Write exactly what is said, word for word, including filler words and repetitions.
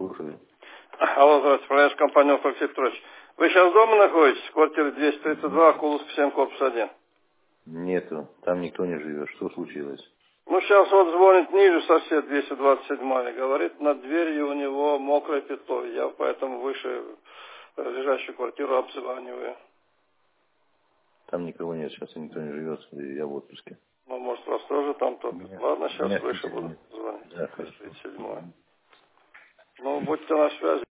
слушаю. Алло, здравствуйте, управляющая компания Алексей Петрович. Вы сейчас дома находитесь? Квартира двести тридцать два, Куловский семь, корпус один. Нету, там никто не живет. Что случилось? Ну, сейчас вот звонит ниже сосед двести двадцать семь и говорит, над дверью у него мокрое пятно. Я поэтому выше лежащую квартиру обзваниваю. Там никого нет, сейчас никто не живет, и я в отпуске. Ну, может, вас тоже там топит. Меня, Ладно, сейчас меня в выше Питере буду нет. звонить. Да, двести хорошо. тридцать семь. Ну, будьте на связи.